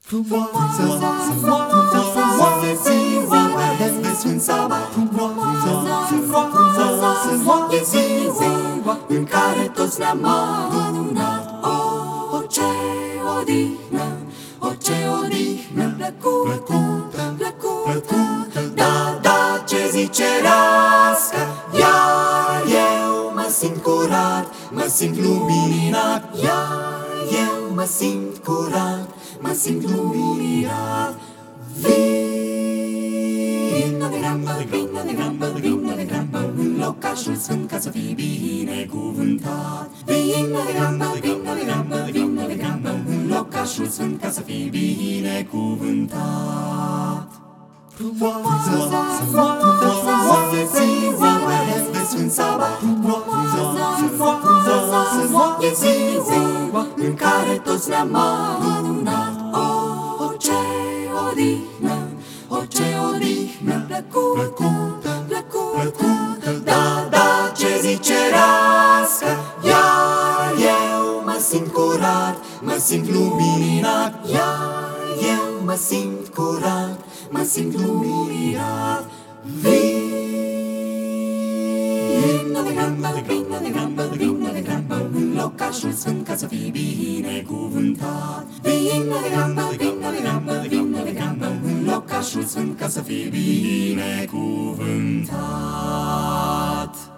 Frumoasă ziua de Sfânt Sabat, frumoasă e ziua în care toți ne-am adunat. O, ce odihnă, ce odihnă plăcută, da, ce zicerească, iar eu mă simt curat, mă simt luminat, iar eu mă simt curat, mă simt luminat. Vină de grambă în locașul sfânt ca să fii binecuvântat. Vină de grambă în locașul sfânt ca să fii binecuvântat. Frumoasă ziua de Sfânt Sabat, frumoasă e ziua în care toți ne-am adunat. O, ce odihnă plăcută, da, ce zicerească, iar eu mă simt curat, mă simt luminat, iar eu mă simt curat, mă simt luminat. Vină de grambă în locașul sfânt ca să fii binecuvântat. Vină de grambă în locașul sfânt ca să fii binecuvântat.